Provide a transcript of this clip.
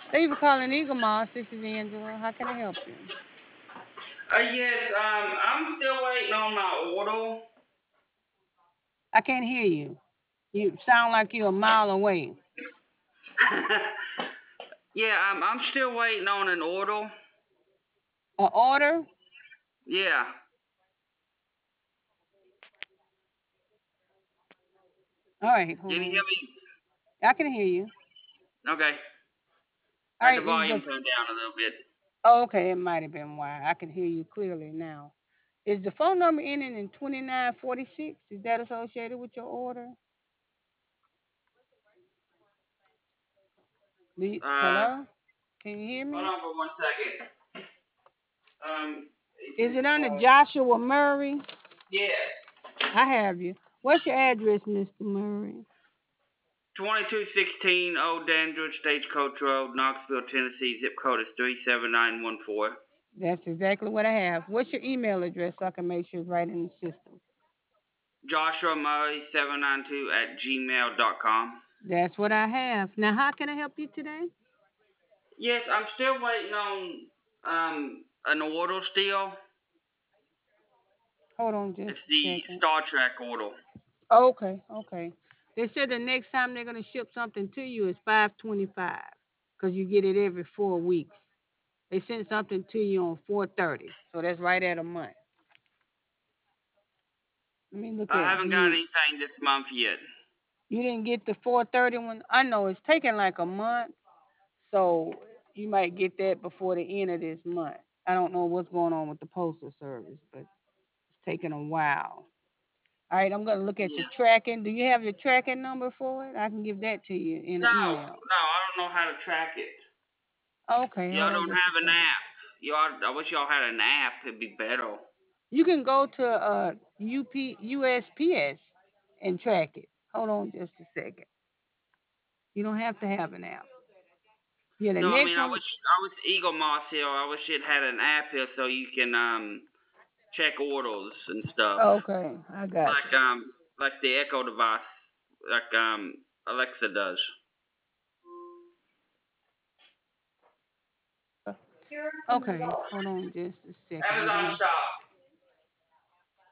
Thank you for calling Eagle Moss. This is Angela. How can I help you? Yes, I'm still waiting on my order. I can't hear you. You sound like you're a mile away. Yeah, I'm still waiting on an order. An order? Yeah. All right, hold Can you hear on. me? I can hear you. Okay. All I had the right, is volume the turned down a little bit. oh, okay? It might have been why I can hear you clearly now. Is the phone number ending in 2946? Is that associated with your order? Uh, Hello? Can you hear Hold me? on for 1 second. Is it under 864. Joshua Murray? Yes. I have you. What's your address, Mr. Murray? 2216 Old Dandridge Stagecoach Road, Knoxville, Tennessee. Zip code is 37914. That's exactly what I have. What's your email address so I can make sure it's right in the system? Joshua Murray 792 at gmail.com. That's what I have. Now, how can I help you today? Yes, I'm still waiting on an order still. Hold on just It's a the second. Star Trek order. Okay, okay. They said the next time they're gonna ship something to you is 5/25, because you get it every 4 weeks. They sent something to you on 4/30, so that's right at a month. Let me look I at haven't got you. anything this month yet. You didn't get the 4/30 one. I know it's taking like a month, so you might get that before the end of this month. I don't know what's going on with the postal service, but it's taking a while. All right, I'm gonna look at your Yeah. tracking. Do you have your tracking number for it? I can give that to you in No, an email. no, I don't know how to track it. Okay, Y'all hold on don't just a have an second. app. Y'all, I wish y'all had an app. It'd be better. You can go to USPS and track it. Hold on just a second. You don't have to have an app. Yeah, the No, I next mean, one. I wish Eagle Moss here. I wish it had an app here so you can check orders and stuff. Okay, I got Like like the Echo device, like Alexa does. you. Okay, hold on just a second. I'm Amazon gonna shop.